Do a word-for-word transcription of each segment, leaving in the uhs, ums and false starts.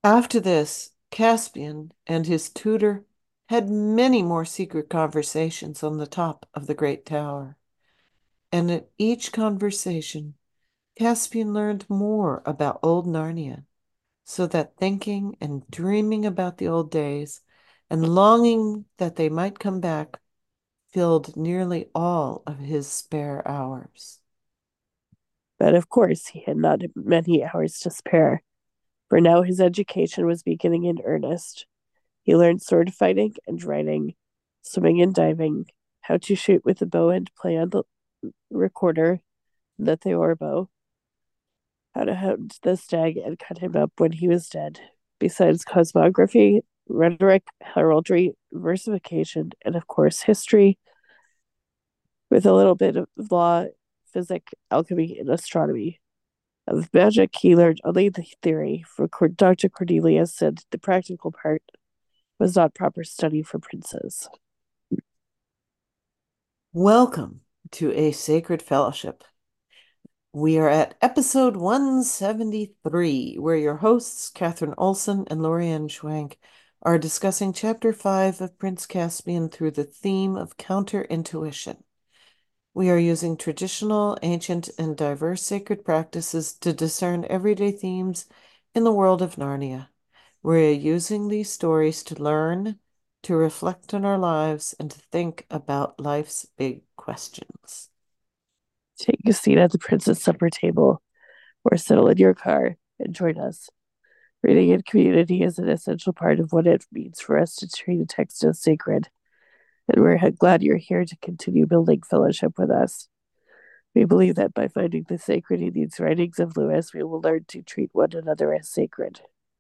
After this, Caspian and his tutor had many more secret conversations on the top of the great tower. And at each conversation, Caspian learned more about old Narnia, so that thinking and dreaming about the old days and longing that they might come back filled nearly all of his spare hours. But of course, he had not many hours to spare, for now his education was beginning in earnest. He learned sword fighting and riding, swimming and diving, how to shoot with a bow and play on the recorder, the theorbo, how to hunt the stag and cut him up when he was dead. Besides cosmography, rhetoric, heraldry, versification, and of course history, with a little bit of law, physics, alchemy, and astronomy. Of magic, he learned only the theory, for Doctor Cornelius said the practical part was not proper study for princes. Welcome to A Sacred Fellowship. We are at episode one seventy-three, where your hosts, Catherine Olson and Lorianne Schwank, are discussing chapter five of Prince Caspian through the theme of counterintuition. We are using traditional, ancient, and diverse sacred practices to discern everyday themes in the world of Narnia. We're using these stories to learn, to reflect on our lives, and to think about life's big questions. Take a seat at the prince's supper table or settle in your car and join us. Reading in community is an essential part of what it means for us to treat a text as sacred, and we're glad you're here to continue building fellowship with us. We believe that by finding the sacred in these writings of Lewis, we will learn to treat one another as sacred.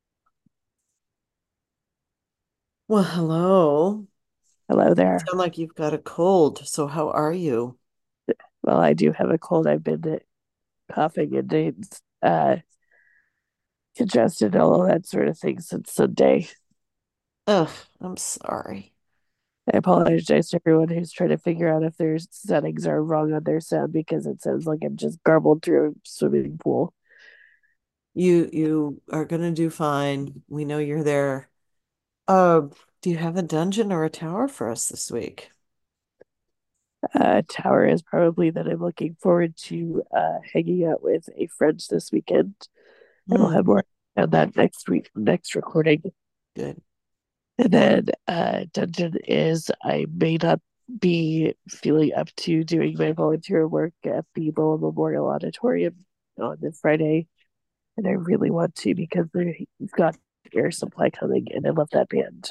Well, hello. Hello You there. sound like you've got a cold, so how are you? Well, I do have a cold. I've been coughing and uh, congested, all of that sort of thing since Sunday. Ugh, I'm sorry. I apologize to everyone who's trying to figure out if their settings are wrong on their sound because it sounds like I'm just garbled through a swimming pool. You you are gonna do fine. We know you're there. Uh, do you have a dungeon or a tower for us this week? Uh, Tower is probably that I'm looking forward to uh, hanging out with a friend this weekend, and we'll Hmm, have more on that next week, next recording. good. And then uh, Dungeon is I may not be feeling up to doing my volunteer work at the Lowell Memorial Auditorium on the Friday, and I really want to because they've got Air Supply coming, and I love that band.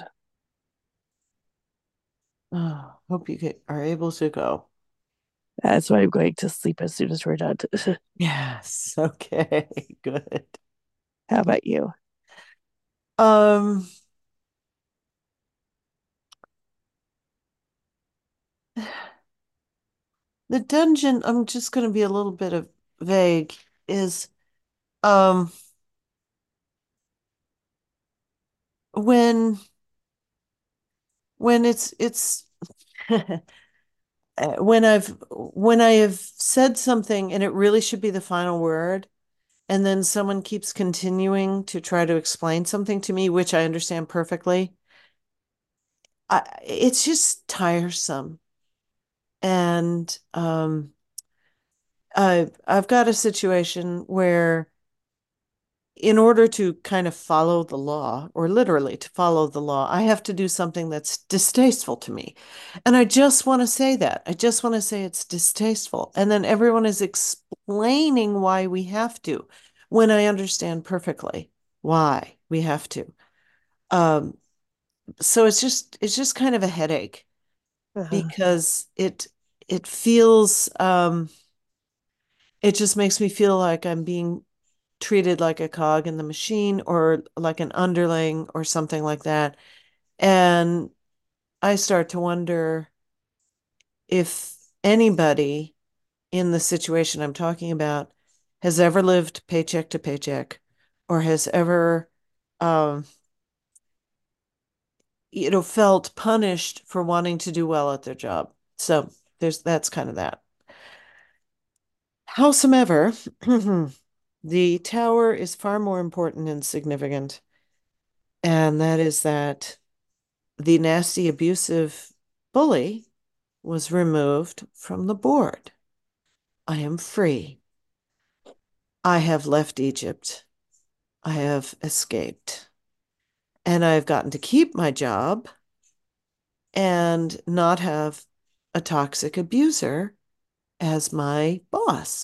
Oh, hope you get, are able to go. That's why I'm going to sleep as soon as we're done. Yes, okay, good. How about you? Um, the dungeon, I'm just gonna be a little bit of vague, is um when when it's it's uh, when I've when I have said something and it really should be the final word, and then someone keeps continuing to try to explain something to me, which I understand perfectly, I, it's just tiresome. And um, I I've got a situation where in order to kind of follow the law, or literally to follow the law, I have to do something that's distasteful to me. And I just want to say that. I just want to say it's distasteful. And then everyone is explaining why we have to, when I understand perfectly why we have to. Um, so it's just it's just kind of a headache Uh-huh. because it it feels um it just makes me feel like I'm being treated like a cog in the machine or like an underling or something like that. And I start to wonder if anybody in the situation I'm talking about has ever lived paycheck to paycheck or has ever, um, you know, felt punished for wanting to do well at their job. So there's that's kind of that. Howsoever, the tower is far more important and significant. And that is that the nasty, abusive bully was removed from the board. I am free. I have left Egypt. I have escaped. And I've gotten to keep my job and not have a toxic abuser as my boss.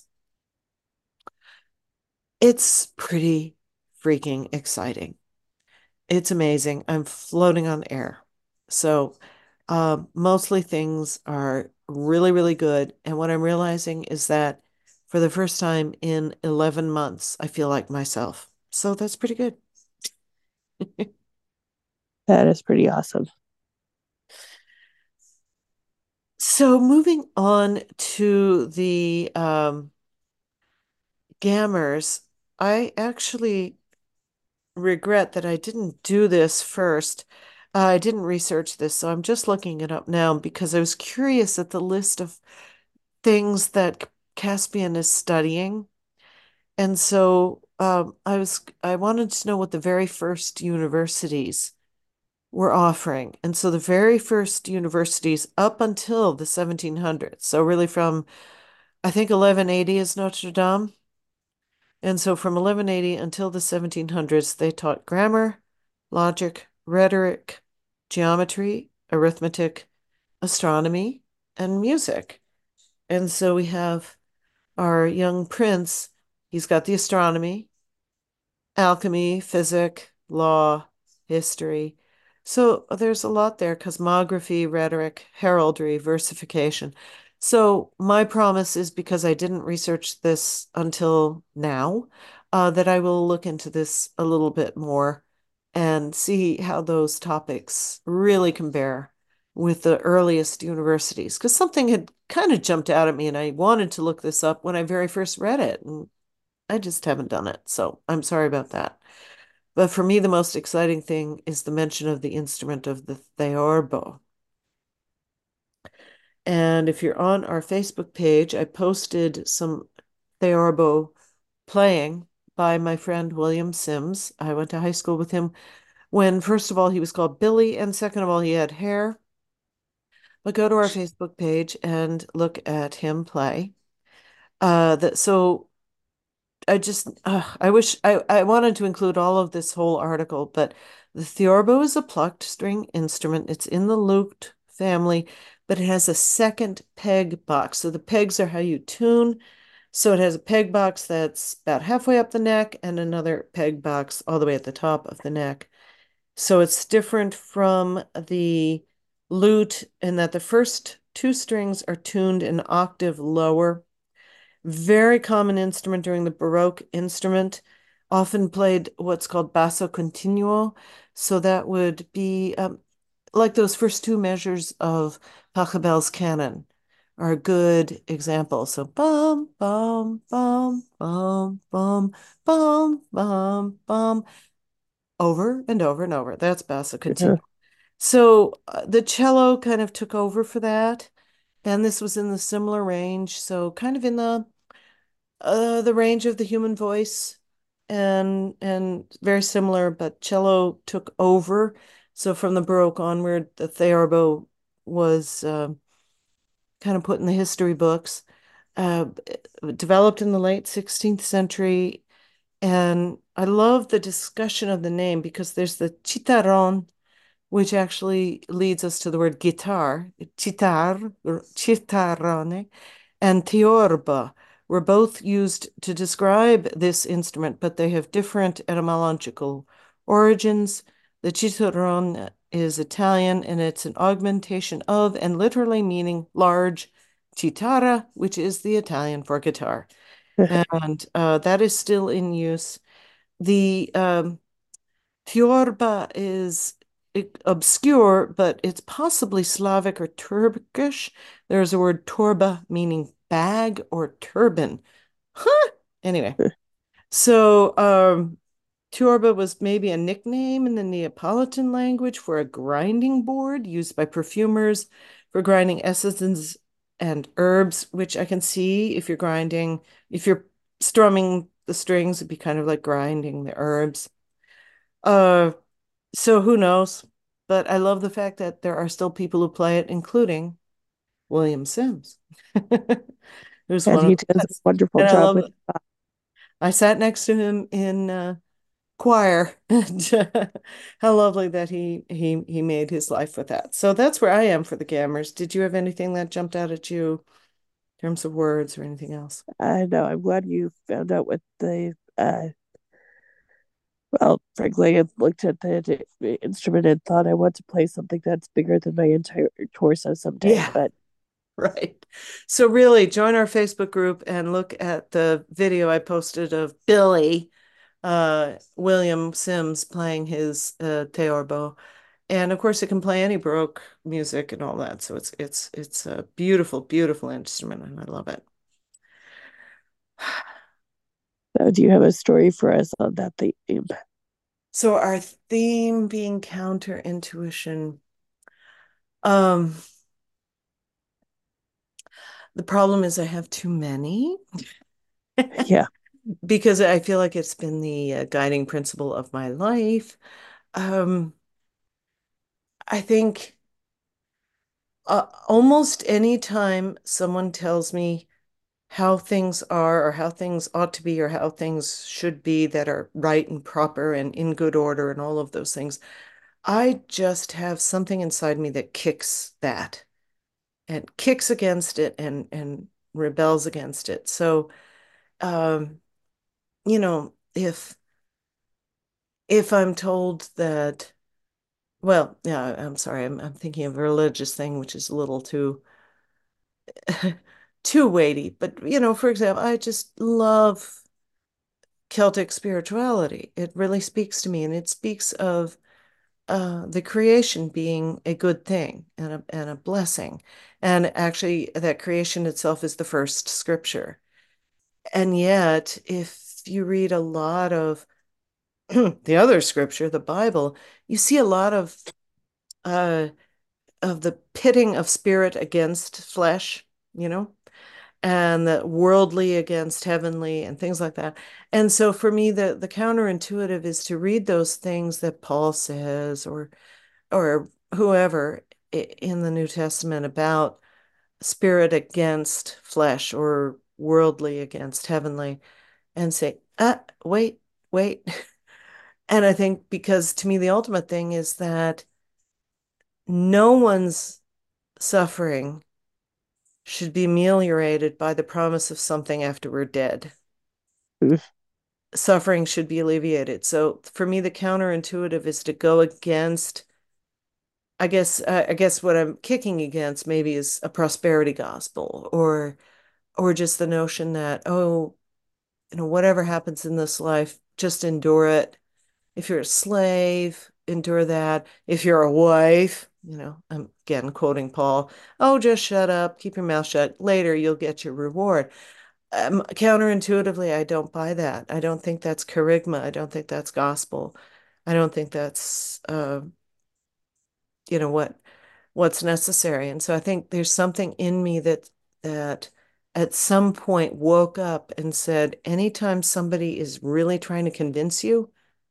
It's pretty freaking exciting. It's amazing. I'm floating on air. So, uh, mostly things are really, really good. And what I'm realizing is that for the first time in eleven months, I feel like myself. So that's pretty good. That is pretty awesome. So, moving on to the um, Gammers, I actually regret that I didn't do this first. Uh, I didn't research this, so I'm just looking it up now because I was curious at the list of things that Caspian is studying. And so um, I was I wanted to know what the very first universities were offering. And so the very first universities up until the seventeen hundreds, so really from I think eleven eighty is Notre Dame. And so from eleven eighty until the seventeen hundreds, they taught grammar, logic, rhetoric, geometry, arithmetic, astronomy, and music. And so we have our young prince. He's got the astronomy, alchemy, physics, law, history. So there's a lot there, cosmography, rhetoric, heraldry, versification. So my promise is because I didn't research this until now, uh, that I will look into this a little bit more and see how those topics really compare with the earliest universities. Because something had kind of jumped out at me and I wanted to look this up when I very first read it. And I just haven't done it. So I'm sorry about that. But for me, the most exciting thing is the mention of the instrument of the theorbo. And if you're on our Facebook page, I posted some theorbo playing by my friend William Sims. I went to high school with him when, first of all, he was called Billy, and second of all, he had hair. But go to our Facebook page and look at him play. Uh, that so I just, uh, I wish I, I wanted to include all of this whole article, but the theorbo is a plucked string instrument. It's in the lute family, but it has a second peg box. So the pegs are how you tune. So it has a peg box that's about halfway up the neck and another peg box all the way at the top of the neck. So it's different from the lute in that the first two strings are tuned an octave lower. Very common instrument during the Baroque instrument, often played what's called basso continuo. So that would be um, like those first two measures of Pachelbel's canon are a good example. So bum, bum, bum, bum, bum, bum, bum, bum, over and over and over. That's basso Mhm. continuo. So uh, the cello kind of took over for that. And this was in the similar range. So kind of in the uh, the range of the human voice and and very similar, but cello took over. So from the Baroque onward, the theorbo was uh, kind of put in the history books. Uh, Developed in the late sixteenth century, and I love the discussion of the name because there's the chitarrón, which actually leads us to the word guitar, chitar, chitarrone, and tiorba were both used to describe this instrument, but they have different etymological origins. The chitarrone is Italian and it's an augmentation of and literally meaning large chitarra, which is the Italian for guitar. And uh, that is still in use. The um, Tiorba is obscure, but it's possibly Slavic or Turkish. There's a word torba meaning bag or turban. Huh. Anyway, so um, Tiorba was maybe a nickname in the Neapolitan language for a grinding board used by perfumers for grinding essences and herbs, which I can see if you're grinding, if you're strumming the strings, it'd be kind of like grinding the herbs. Uh, So who knows? But I love the fact that there are still people who play it, including William Sims, who's And one of he the does a best. wonderful And I job love with it. I sat next to him in uh, choir, and uh, how lovely that he he he made his life with that. So that's where I am for the Gammers. Did you have anything that jumped out at you in terms of words or anything else? I know. I'm glad you found out what the uh well, frankly, I looked at the, the instrument and thought I want to play something that's bigger than my entire torso someday. Yeah. But Right. So really join our Facebook group and look at the video I posted of Billy uh William Sims playing his uh theorbo. And of course it can play any Baroque music and all that. So it's it's it's a beautiful, beautiful instrument and I love it. uh, do you have a story for us on that theme? So our theme being counterintuition. Um, the problem is I have too many Yeah. because I feel like it's been the uh, guiding principle of my life. Um, I think uh, almost any time someone tells me how things are or how things ought to be or how things should be that are right and proper and in good order and all of those things, I just have something inside me that kicks that and kicks against it and and rebels against it. So, um, you know, if if I'm told that, well, yeah, I'm sorry, I'm I'm thinking of a religious thing, which is a little too too weighty. But you know, for example, I just love Celtic spirituality. It really speaks to me, and it speaks of uh, the creation being a good thing and a and a blessing. And actually, that creation itself is the first scripture. And yet, if you read a lot of the other scripture, the Bible, you see a lot of uh, of the pitting of spirit against flesh, you know, and the worldly against heavenly and things like that. And so for me, the the counterintuitive is to read those things that Paul says or or whoever in the New Testament about spirit against flesh or worldly against heavenly and say, uh, wait, wait. And I think because to me, the ultimate thing is that no one's suffering should be ameliorated by the promise of something after we're dead. Suffering should be alleviated. So for me, the counterintuitive is to go against, I guess, uh, I guess what I'm kicking against maybe is a prosperity gospel or or just the notion that, oh, you know, whatever happens in this life, just endure it. If you're a slave, endure that. If you're a wife, you know, I'm again quoting Paul, oh, just shut up, keep your mouth shut. Later, you'll get your reward. Um, counterintuitively, I don't buy that. I don't think that's charisma. I don't think that's gospel. I don't think that's, uh, you know, what what's necessary. And so I think there's something in me that that at some point woke up and said, anytime somebody is really trying to convince you,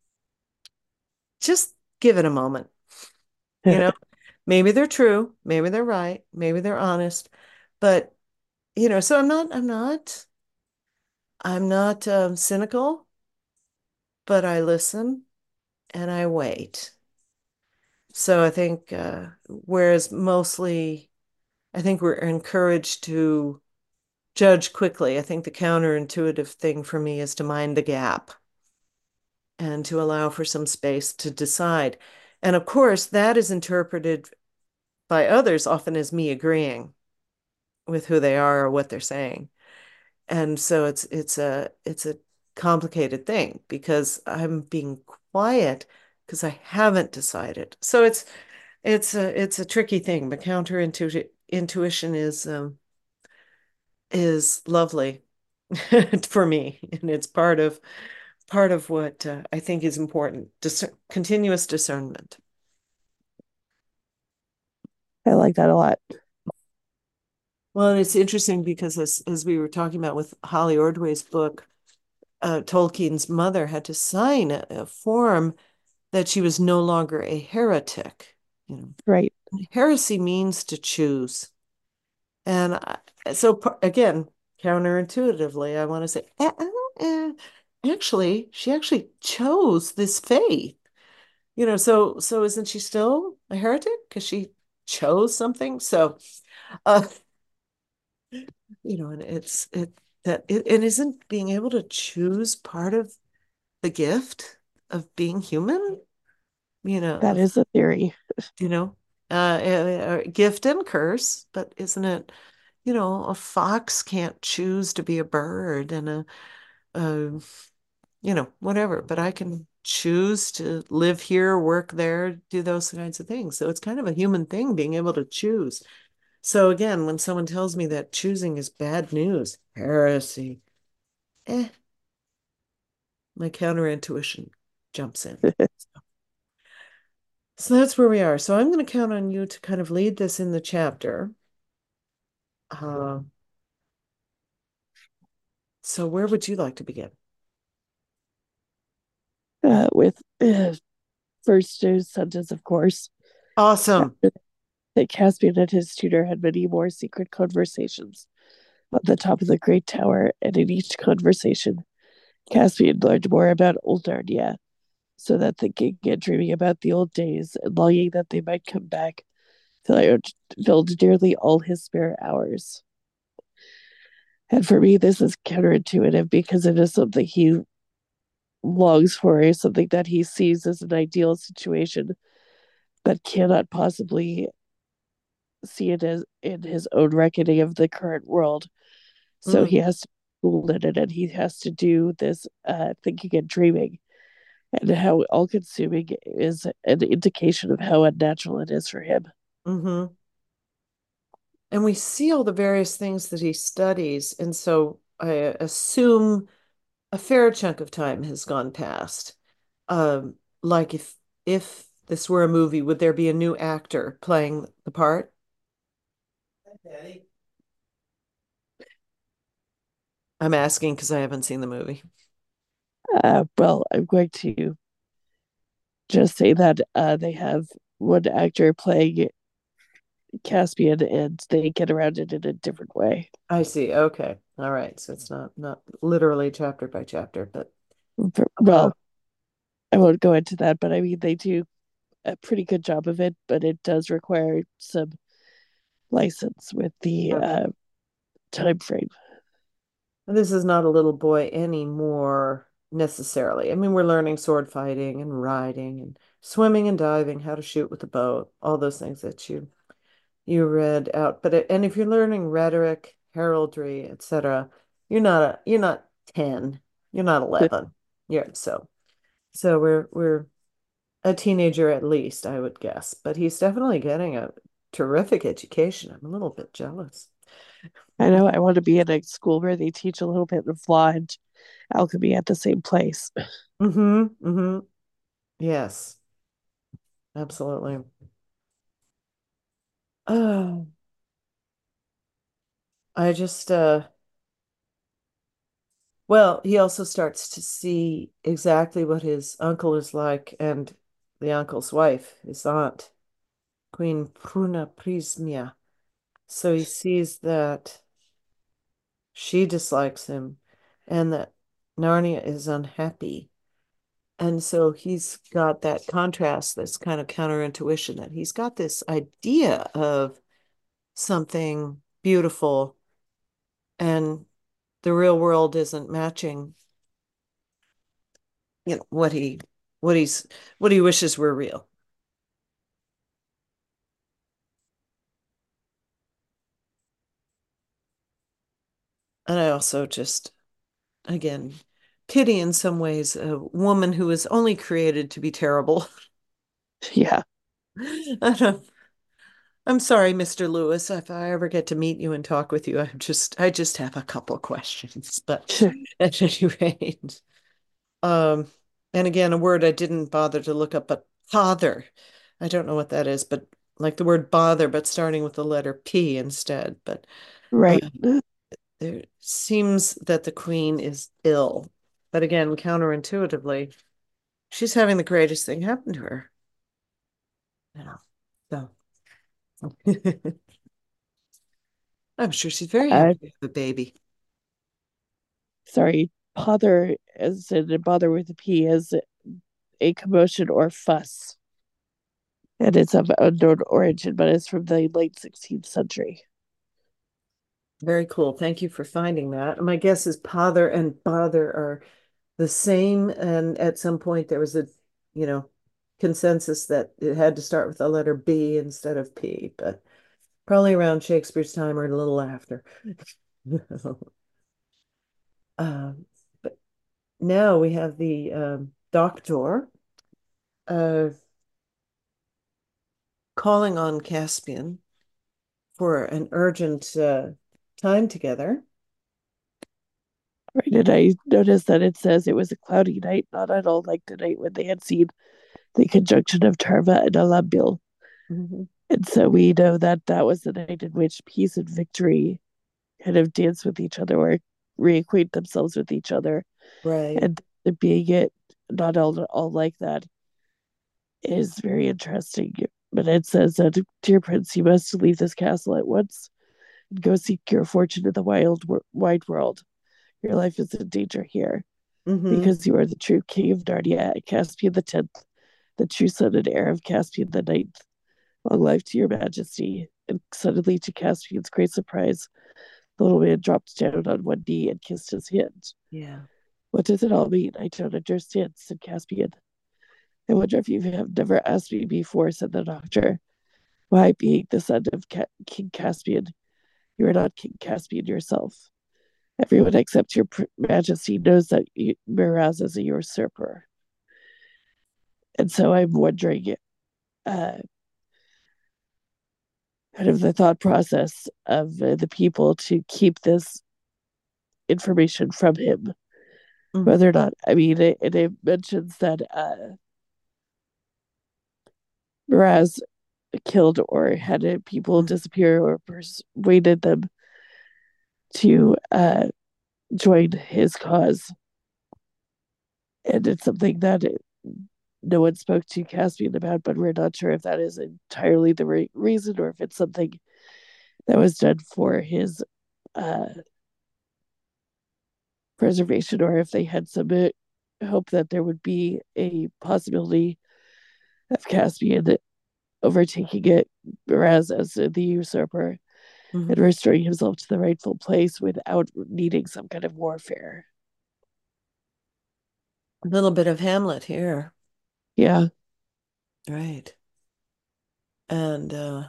just give it a moment. You know, maybe they're true, maybe they're right, maybe they're honest, but you know, so I'm not, I'm not, I'm not um, cynical, but I listen and I wait. So I think, uh, whereas mostly, I think we're encouraged to judge quickly. I think the counterintuitive thing for me is to mind the gap and to allow for some space to decide. And of course, that is interpreted by others often as me agreeing with who they are or what they're saying. And so it's it's a it's a complicated thing because I'm being quiet because I haven't decided. So it's it's a it's a tricky thing, but counterintuition intuition is um, is lovely for me, and it's part of part of what uh, I think is important. Dis continuous discernment. I like that a lot. Well, and it's interesting because as as we were talking about with Holly Ordway's book, uh, Tolkien's mother had to sign a, a form that she was no longer a heretic. You know, Right. heresy means to choose. And I, so again, counterintuitively, I want to say, eh, eh, eh, actually, she actually chose this faith. You know, so so isn't she still a heretic because she chose something? So, uh, you know, and it's it that it, it isn't being able to choose part of the gift of being human, you know, That of, is a theory. you know, uh, uh, gift and curse, but isn't it, you know, a fox can't choose to be a bird and a, a, you know, whatever, but I can choose to live here, work there, do those kinds of things. So it's kind of a human thing being able to choose. So again, when someone tells me that choosing is bad news, heresy, eh, my counterintuition jumps in. So that's where we are. So I'm going to count on you to kind of lead this in the chapter. Uh, so where would you like to begin? Uh, with uh, first sentence, of course, Awesome. that Caspian and his tutor had many more secret conversations on the top of the great tower, and in each conversation, Caspian learned more about old Narnia, so that thinking and dreaming about the old days and longing that they might come back filled, filled nearly all his spare hours. And for me, this is counterintuitive because it is something he longs for, something that he sees as an ideal situation, but cannot possibly see it as in his own reckoning of the current world. So Mm, he has to school in it, and he has to do this uh, thinking and dreaming, and how all consuming is an indication of how unnatural it is for him. hmm And we see all the various things that he studies. And so I assume a fair chunk of time has gone past. Um, like if if this were a movie, would there be a new actor playing the part? I'm asking because I haven't seen the movie. Uh, well, I'm going to just say that uh, they have one actor playing Caspian, and they get around it in a different way. I see. Okay. All right. So it's not not literally chapter by chapter, but uh, Well, I won't go into that, but I mean, they do a pretty good job of it, but it does require some license with the okay. uh, time frame. This is not a little boy anymore necessarily. I mean, we're learning sword fighting and riding and swimming and diving, how to shoot with a bow, all those things that you you read out. But it, and if you're learning rhetoric, heraldry, et cetera, you're not a you're not ten, you're not eleven. Yeah, so so we're we're a teenager at least, I would guess. But he's definitely getting a terrific education. I'm a little bit jealous. I know I want to be in a school where they teach a little bit of law and alchemy at the same place. Mm-hmm. Mm-hmm. Yes, absolutely. Oh, I just uh well, he also starts to see exactly what his uncle is like and the uncle's wife, his aunt, Queen Pruna Prismia. So he sees that she dislikes him and that Narnia is unhappy. And so he's got that contrast, this kind of counterintuition that he's got this idea of something beautiful and the real world isn't matching, you know, what he what he's what he wishes were real. And I also just again pity in some ways a woman who was only created to be terrible. Yeah, I don't, I'm sorry, mister Lewis, if I ever get to meet you and talk with you, I just I just have a couple questions, but at any rate. Um, and again, a word I didn't bother to look up, but father. I don't know what that is, but like the word bother, but starting with the letter P instead. But uh, right. there seems that the queen is ill. But again, counterintuitively, she's having the greatest thing happen to her. Yeah. So I'm sure she's very Uh, happy to have a baby. sorry, pother as in bother with a P is a commotion or fuss, and it's of unknown origin, but it's from the late sixteenth century. Very cool. Thank you for finding that. My guess is pother and bother are the same, and at some point there was a, you know, consensus that it had to start with the letter B instead of P, but probably around Shakespeare's time or a little after. Um, but now we have the um, doctor uh, calling on Caspian for an urgent uh, time together. Right, and I noticed that it says it was a cloudy night, not at all like the night when they had seen the conjunction of Tarva and Alambil. Mhm. And so we know that that was the night in which peace and victory kind of dance with each other or reacquaint themselves with each other. Right. And being it not all, all like that is very interesting. But it says that, dear prince, you must leave this castle at once and go seek your fortune in the wild, wide world. Your life is in danger here Hmm. because you are the true king of Narnia, Caspian the tenth, the true son and heir of Caspian the ninth. Long life to your majesty. And suddenly, to Caspian's great surprise, the little man dropped down on one knee and kissed his hand. Yeah. What does it all mean? I don't understand, said Caspian. I wonder if you have never asked me before, said the doctor. Why, being the son of Ca- King Caspian, you are not King Caspian yourself. Everyone except your majesty knows that you, Miraz is a usurper. And so I'm wondering, uh, kind of the thought process of uh, the people to keep this information from him, Hmm. whether or not, I mean, it, it mentions that uh, Miraz killed or had people disappear or persuaded them to uh, join his cause. And it's something that it, no one spoke to Caspian about, but we're not sure if that is entirely the right reason or if it's something that was done for his uh, preservation or if they had some uh, hope that there would be a possibility of Caspian overtaking it, whereas as the usurper and Hmm. restoring himself to the rightful place without needing some kind of warfare. A little bit of Hamlet here. Yeah. Right. And uh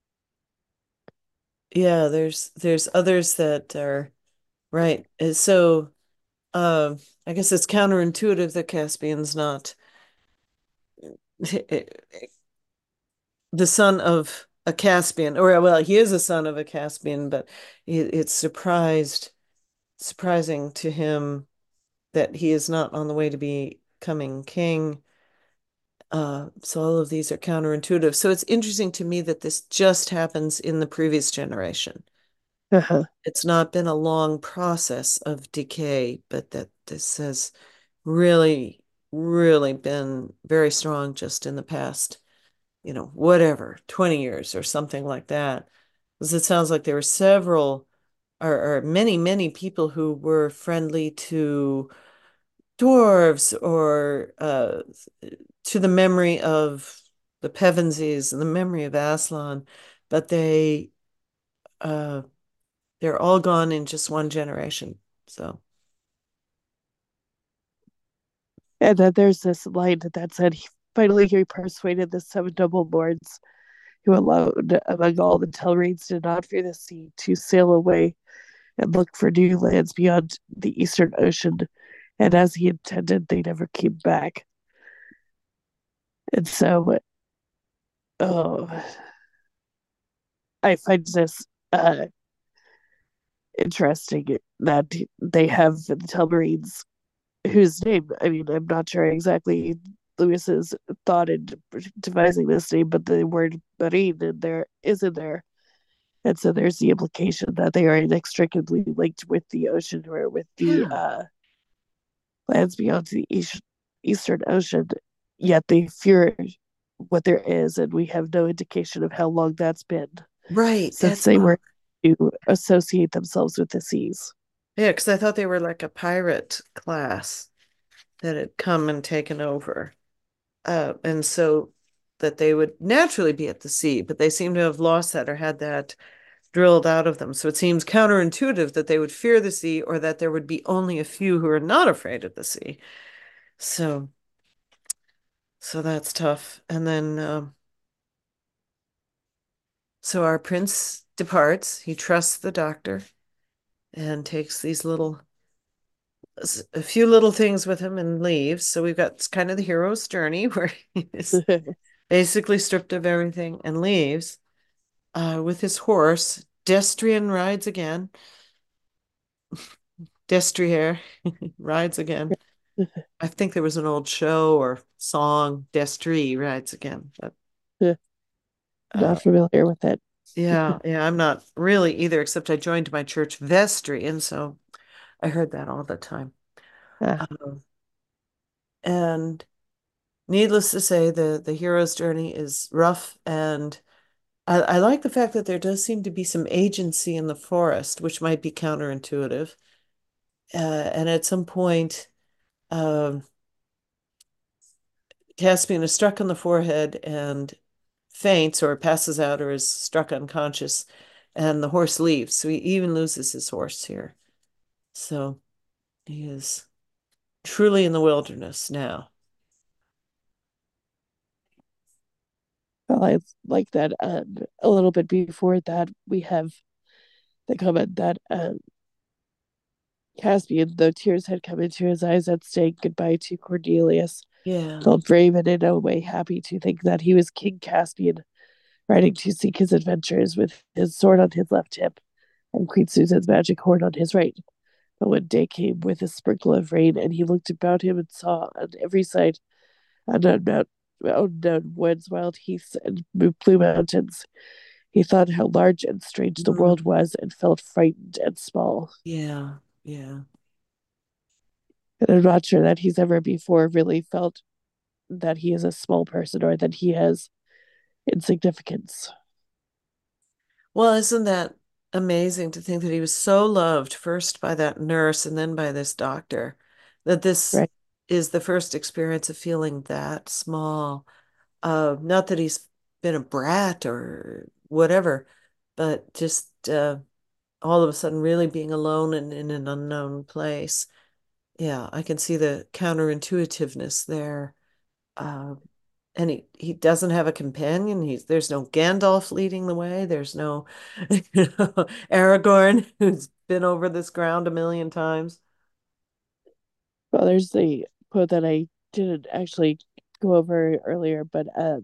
yeah, there's there's others that are right. And so um I guess it's counterintuitive that Caspian's not the son of a Caspian, or well, he is a son of a Caspian, but it, it's surprised surprising to him that he is not on the way to becoming king. Uh, so all of these are counterintuitive. So it's interesting to me that this just happens in the previous generation. Uh-huh. It's not been a long process of decay, but that this has really, really been very strong just in the past, you know, whatever, twenty years or something like that. Because it sounds like there were several or, or many, many people who were friendly to dwarves or uh, to the memory of the Pevensies and the memory of Aslan, but they uh, they're all gone in just one generation. So, And then there's this line that said, he, finally he persuaded the seven noble lords who alone among all the Telreeds did not fear the sea to sail away and look for new lands beyond the eastern ocean. And as he intended, they never came back. And so, oh, I find this uh, interesting that they have the Telmarines, whose name, I mean, I'm not sure exactly Lewis's thought in devising this name, but the word marine in there is in there. And so there's the implication that they are inextricably linked with the ocean or with the yeah. uh, lands beyond the east, Eastern Ocean, yet they fear what there is, and we have no indication of how long that's been Right. since That's they uh, were to associate themselves with the seas. yeah, because I thought they were like a pirate class that had come and taken over. Uh, and so that they would naturally be at the sea, but they seem to have lost that or had that drilled out of them. So it seems counterintuitive that they would fear the sea or that there would be only a few who are not afraid of the sea. So, so that's tough. And then, um, so our prince departs. He trusts the doctor and takes these little, a few little things with him and leaves. So we've got kind of the hero's journey where he is basically stripped of everything and leaves uh, with his horse. Destrian rides again. Destrier rides again. I think there was an old show or song, Destry rides again. But uh, Not familiar with it. yeah, yeah, I'm not really either, except I joined my church vestry, and so I heard that all the time. Ah, Um, and needless to say, the the hero's journey is rough, and I, I like the fact that there does seem to be some agency in the forest, which might be counterintuitive. Uh, and at some point, um, Caspian is struck on the forehead and faints or passes out or is struck unconscious, and the horse leaves. So he even loses his horse here. So he is truly in the wilderness now. well, I like that. Um, a little bit before that, we have the comment that um, Caspian, though tears had come into his eyes at saying goodbye to Cornelius, Yeah. felt brave and in a way happy to think that he was King Caspian, riding to seek his adventures with his sword on his left hip and Queen Susan's magic horn on his right. But when day came with a sprinkle of rain, and he looked about him and saw on every side unknown, mount, unknown woods, wild heaths, and blue mountains, he thought how large and strange the Mm, world was and felt frightened and small. yeah. Yeah. And I'm not sure that he's ever before really felt that he is a small person or that he has insignificance. Well, isn't that amazing to think that he was so loved first by that nurse and then by this doctor, that this Right. is the first experience of feeling that small. Uh, not that he's been a brat or whatever, but just uh, all of a sudden really being alone and in an unknown place. Yeah, I can see the counterintuitiveness there. Uh, and he, he doesn't have a companion. He's there's no Gandalf leading the way. There's no you know, Aragorn who's been over this ground a million times. Well, there's the quote that I didn't actually go over earlier, but um,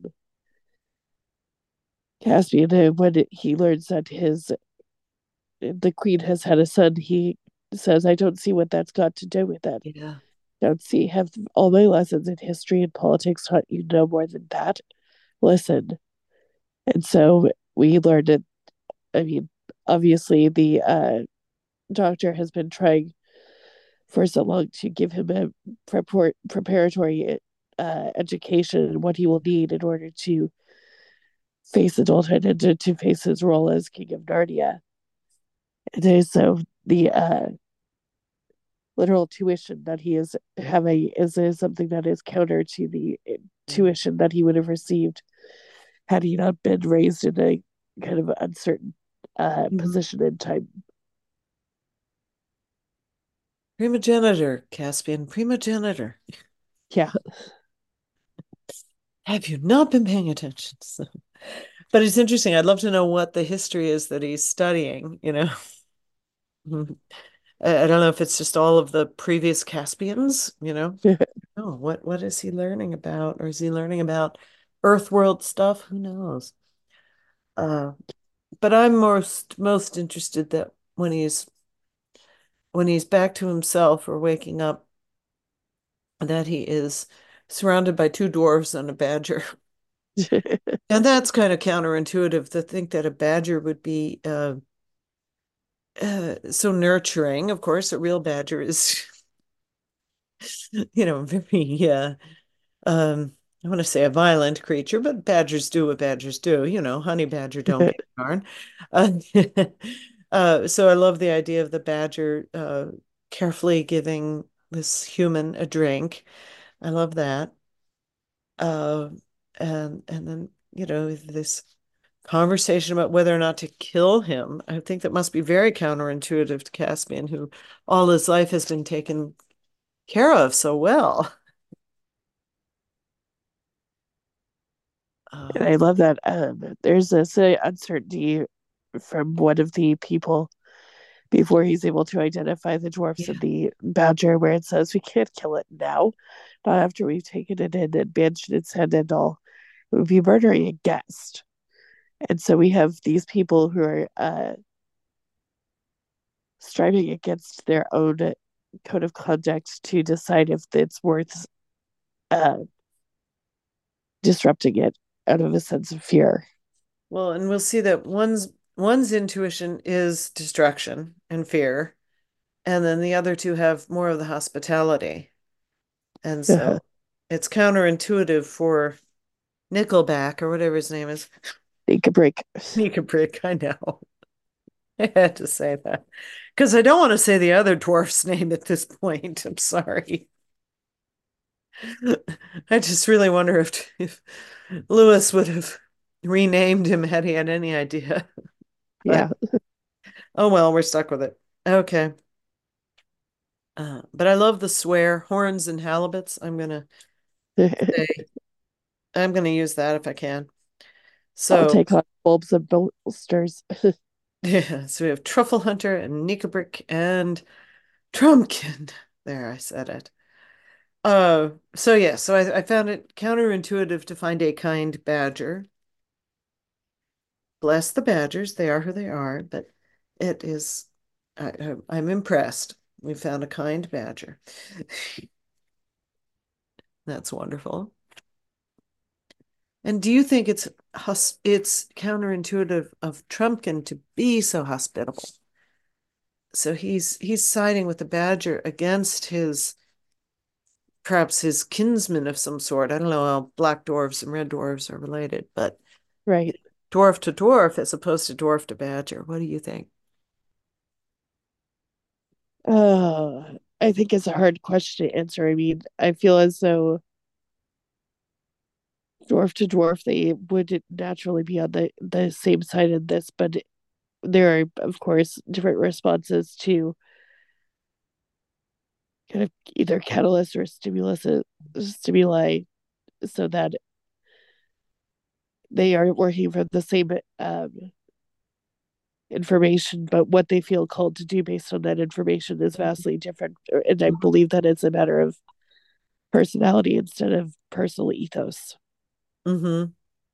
Caspian, uh, when he learns that his the queen has had a son, he says, "I don't see what that's got to do with it. Yeah. Don't see have all my lessons in history and politics taught you no more than that. Listen." And so we learned it. I mean, obviously, the uh, doctor has been trying for so long to give him a prepar- preparatory uh, education and what he will need in order to face adulthood and to, to face his role as King of Narnia. And so the uh, literal tuition that he is having is, is something that is counter to the Yeah. tuition that he would have received had he not been raised in a kind of uncertain uh, Mhm. position in time. Primogenitor, Caspian, primogenitor. Yeah, Have you not been paying attention? So, but it's interesting. I'd love to know what the history is that he's studying, you know. I, I don't know if it's just all of the previous Caspians, you know. Oh, what what is he learning about? Or is he learning about Earthworld stuff? Who knows? Uh, but I'm most most interested that when he's when he's back to himself or waking up, that he is surrounded by two dwarves and a badger. And that's kind of counterintuitive to think that a badger would be uh, uh, so nurturing. Of course, a real badger is you know, very, yeah, um, I want to say a violent creature, but badgers do what badgers do. You know, honey badger don't get yarn. Uh, uh, so I love the idea of the badger uh, carefully giving this human a drink. I love that. Uh, and and then, you know, this conversation about whether or not to kill him. I think that must be very counterintuitive to Caspian, who all his life has been taken care of so well. And Uh, I love that um, there's this uh, uncertainty from one of the people before he's able to identify the dwarfs and yeah. the badger, where it says we can't kill it now, not after we've taken it in and banished its head and all. It would be murdering a guest. And so we have these people who are uh, striving against their own code of conduct to decide if it's worth uh, disrupting it out of a sense of fear. Well, and we'll see that one's one's intuition is destruction and fear, and then the other two have more of the hospitality. And so it's counterintuitive for Nickelback or whatever his name is. Take a break. Nika Brick, I know. I had to say that because I don't want to say the other dwarf's name at this point. I'm sorry. I just really wonder if if Lewis would have renamed him had he had any idea. Yeah. But oh well, we're stuck with it. Okay. Uh, but I love the swear, horns and halibuts. I'm gonna say I'm gonna use that if I can. I'll So take on bulbs and bolsters. yeah, so we have Truffle Hunter and Nikabrick and Trumpkin. There, I said it. Uh, so yeah, so I, I found it counterintuitive to find a kind badger. Bless the badgers, they are who they are, but it is, I, I, I'm impressed. We found a kind badger. That's wonderful. And do you think it's hus it's counterintuitive of Trumpkin to be so hospitable? So he's he's siding with the badger against his perhaps his kinsman of some sort. I don't know how black dwarves and red dwarves are related, but Right. dwarf to dwarf as opposed to dwarf to badger. What do you think? Uh, I think it's a hard question to answer. I mean, I feel as though dwarf to dwarf, they would naturally be on the, the same side in this, but there are, of course, different responses to kind of either catalyst or stimulus stimuli so that they are working for the same um, information, but what they feel called to do based on that information is vastly different. And I believe that it's a matter of personality instead of personal ethos. Mm-hmm.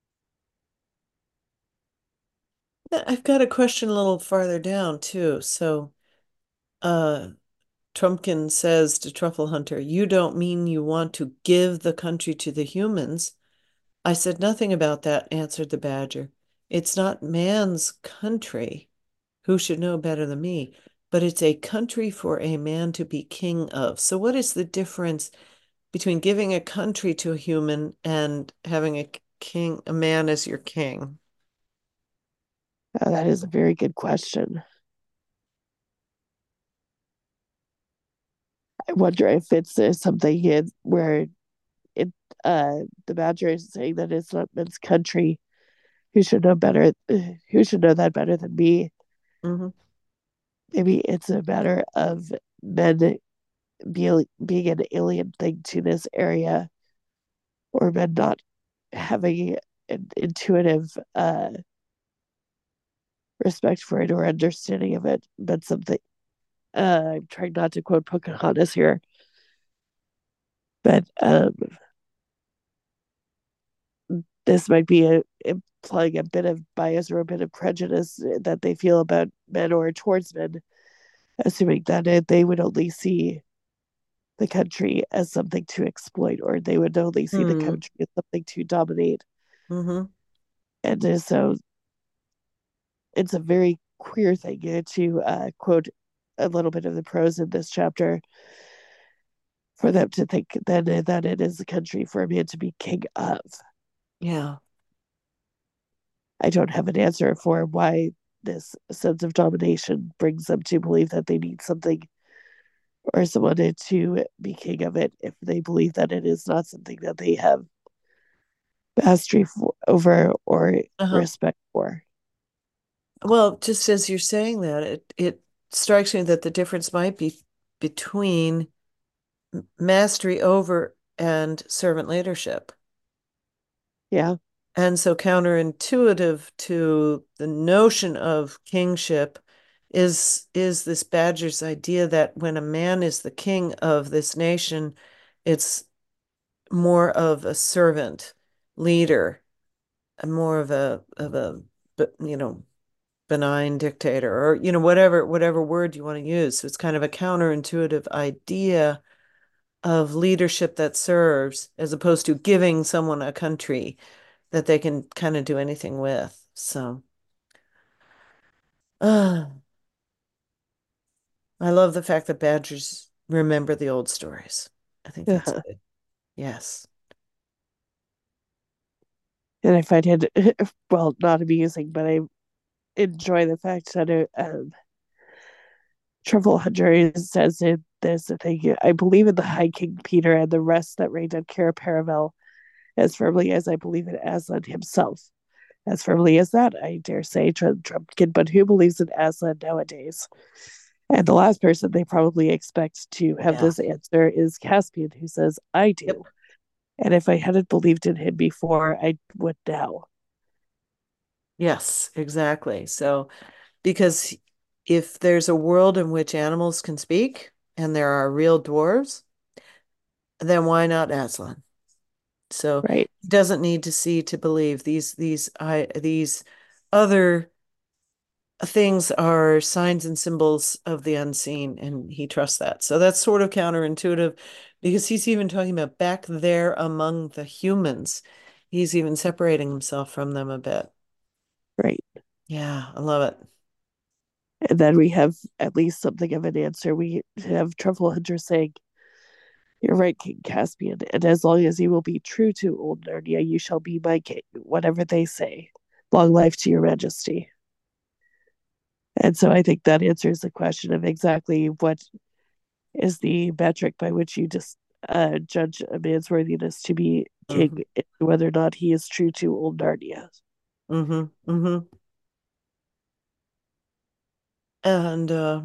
I've got a question a little farther down too. So, uh, Trumpkin says to Truffle Hunter, "You don't mean you want to give the country to the humans?" I said nothing about that, answered the badger. It's not man's country. Who should know better than me? But it's a country for a man to be king of. So, what is the difference between giving a country to a human and having a king, a man as your king? Uh, that is a very good question. I wonder if it's uh, something in, where it uh, the badger is saying that it's not men's country. Who should know better? Who should know that better than me? Mm-hmm. Maybe it's a matter of men being being an alien thing to this area, or men not having an intuitive uh, respect for it or understanding of it, but something. Uh, I'm trying not to quote Pocahontas here, but um, this might be a, implying a bit of bias or a bit of prejudice that they feel about men or towards men, assuming that it, they would only see the country as something to exploit, or they would only see the Mm-hmm. country as something to dominate. Mm-hmm. And uh, so it's a very queer thing uh, to uh, quote a little bit of the prose in this chapter. for them to think that, that it is a country for a man to be king of. Yeah. I don't have an answer for why this sense of domination brings them to believe that they need something or someone to be king of it if they believe that it is not something that they have mastery for, over or Uh-huh. respect for. Well, just as you're saying that, it it strikes me that the difference might be between mastery over and servant leadership. Yeah, And so counterintuitive to the notion of kingship is is this Badger's idea that when a man is the king of this nation, it's more of a servant leader, and more of a of a but you know benign dictator, or you know whatever whatever word you want to use. So it's kind of a counterintuitive idea of leadership that serves, as opposed to giving someone a country that they can kind of do anything with. So, uh, I love the fact that badgers remember the old stories. I think that's and good. Yes. I find it well not amusing, but I enjoy the fact that it, um, Truffle Hunter says in this thing. I believe in the High King Peter and the rest that reigned on Cara Paravel as firmly as I believe in Aslan himself. As firmly as that, I dare say, Trump, Trumpkin, but who believes in Aslan nowadays? And the last person they probably expect to have Yeah. this answer is Caspian, who says, I Yep. do. And if I hadn't believed in him before, I would now. Yes, exactly. So, because if there's a world in which animals can speak and there are real dwarves, then why not Aslan? So Right, he doesn't need to see to believe. These these I these other things are signs and symbols of the unseen, and he trusts that. So that's sort of counterintuitive because he's even talking about back there among the humans. He's even separating himself from them a bit. right. Yeah, I love it. And then we have at least something of an answer. We have Truffle Hunter saying, you're right, King Caspian, and as long as you will be true to old Narnia, you shall be my king, whatever they say. Long life to your majesty. And so I think that answers the question of exactly what is the metric by which you just uh, judge a man's worthiness to be king, Hmm. whether or not he is true to old Narnia. Hmm. Hmm. And uh,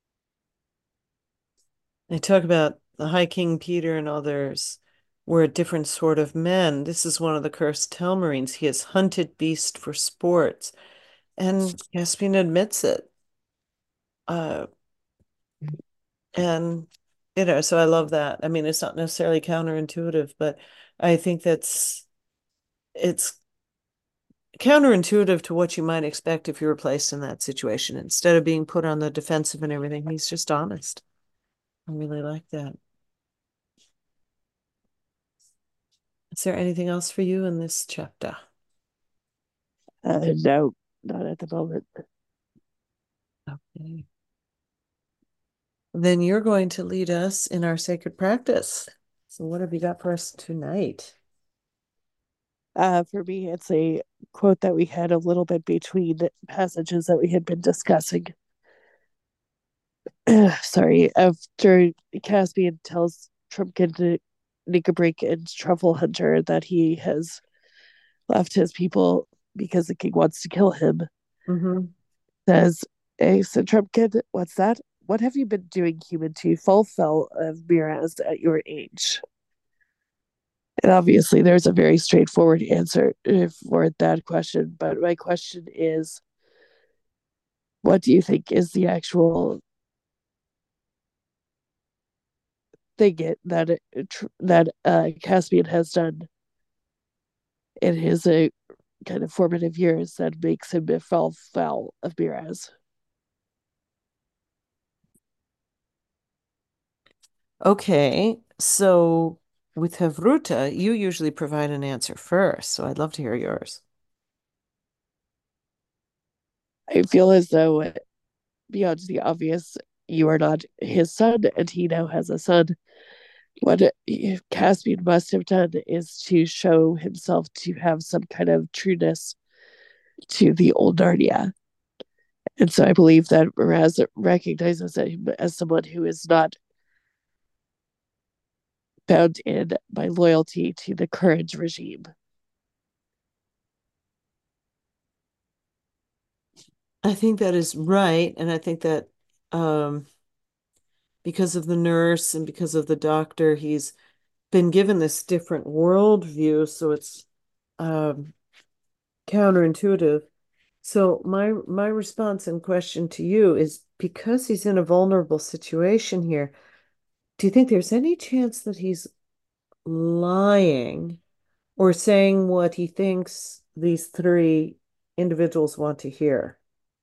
they talk about the High King Peter and others were a different sort of men. This is one of the cursed Telmarines. He has hunted beast for sports, and Caspian admits it. Uh, And, you know, so I love that. I mean, it's not necessarily counterintuitive, but I think that's it's counterintuitive to what you might expect if you were placed in that situation. Instead of being put on the defensive and everything, he's just honest. I really like that. Is there anything else for you in this chapter? Uh, no, not at the moment. Okay. Then you're going to lead us in our sacred practice. So what have you got for us tonight? Uh, for me, it's a quote that we had a little bit between passages that we had been discussing. Sorry, after Caspian tells Trumpkin to Nickabrink and Truffle Hunter that he has left his people because the king wants to kill him, Mm-hmm. says, Hey, so Trumpkin, what's that? What have you been doing, human, to full fell of Miraz at your age? And obviously, there's a very straightforward answer for that question. But my question is, what do you think is the actual thing it, that it, that uh, Caspian has done in his uh, kind of formative years that makes him fall foul of Miraz? Okay, so with Havruta, you usually provide an answer first, so I'd love to hear yours. I feel as though, beyond the obvious, you are not his son, and he now has a son What Caspian must have done is to show himself to have some kind of trueness to the old Narnia. And so I believe that Miraz recognizes him as someone who is not bound in by loyalty to the current regime. I think that is right. And I think that um, because of the nurse and because of the doctor, he's been given this different worldview. So it's um, counterintuitive. So my my response and question to you is because he's in a vulnerable situation here, do you think there's any chance that he's lying or saying what he thinks these three individuals want to hear?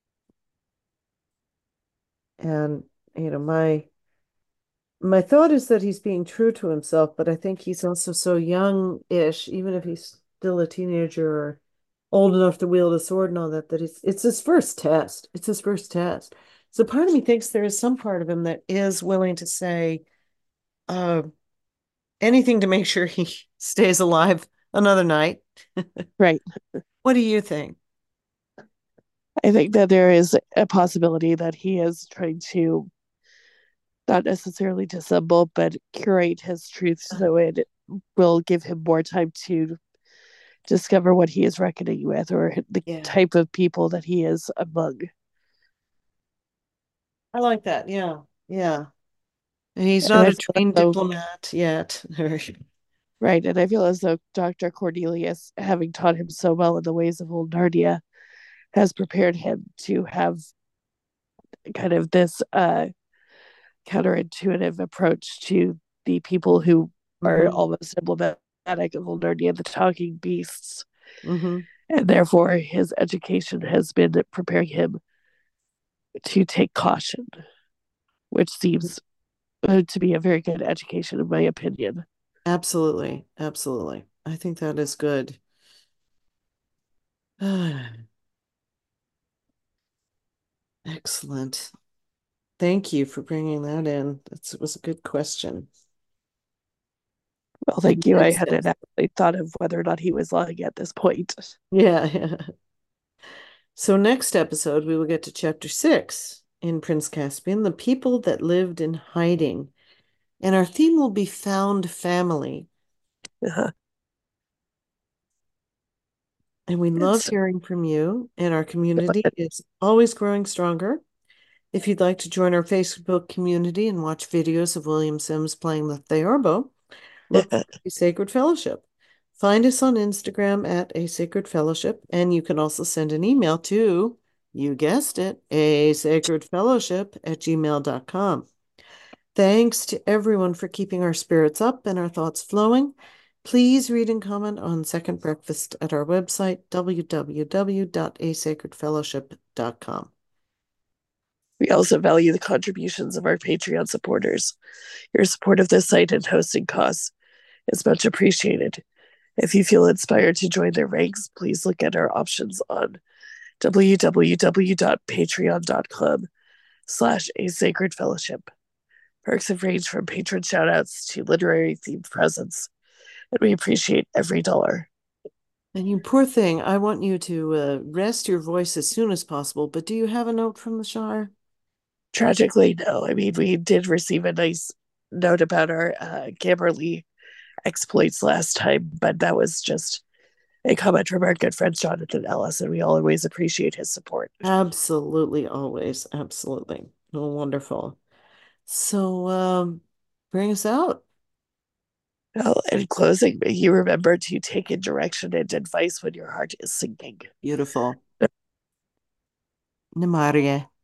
And you know, my my thought is that he's being true to himself, but I think he's also so young-ish, even if he's still a teenager or old enough to wield a sword and all that, that it's it's his first test. It's his first test. So part of me thinks there is some part of him that is willing to say uh, anything to make sure he stays alive another night. Right. What do you think? I think that there is a possibility that he is trying to not necessarily dissemble, but curate his truth so it will give him more time to discover what he is reckoning with or the Yeah, type of people that he is among. I like that. Yeah, yeah. And he's And not I a feel as trained though, diplomat yet. right, and I feel as though doctor Cornelius, having taught him so well in the ways of old Narnia, has prepared him to have kind of this uh, counterintuitive approach to the people who are hmm almost emblematic of old Narnia, the talking beasts. hmm And therefore, his education has been preparing him to take caution, which seems uh, to be a very good education, in my opinion. Absolutely. Absolutely. I think that is good. Excellent. Thank you for bringing that in. That's, it was a good question. Well, thank you. I Next hadn't episode. actually thought of whether or not he was lying at this point. Yeah, yeah. So next episode, we will get to chapter six in Prince Caspian, the people that lived in hiding. And our theme will be found family. Uh-huh. And we love It's hearing from you, and our community is always growing stronger. If you'd like to join our Facebook community and watch videos of William Sims playing the theorbo, look for A Sacred Fellowship. Find us on Instagram at A Sacred Fellowship, and you can also send an email to, you guessed it, a sacred fellowship at gmail dot com. Thanks to everyone for keeping our spirits up and our thoughts flowing. Please read and comment on Second Breakfast at our website, w w w dot a sacred fellowship dot com. we also value the contributions of our Patreon supporters. Your support of this site and hosting costs is much appreciated. If you feel inspired to join their ranks, please look at our options on w w w dot patreon dot com slash a sacred fellowship. Perks have ranged from patron shoutouts to literary themed presents, and we appreciate every dollar. And you poor thing, I want you to uh, rest your voice as soon as possible, but do you have a note from the Shire? Tragically, no. I mean, we did receive a nice note about our uh, Gamberly exploits last time, but that was just a comment from our good friend Jonathan Ellis, and we always appreciate his support. Absolutely, always. Absolutely. Oh, wonderful. So, um, bring us out. Well, in closing, may you remember to take in direction and advice when your heart is sinking. Beautiful. Namaria.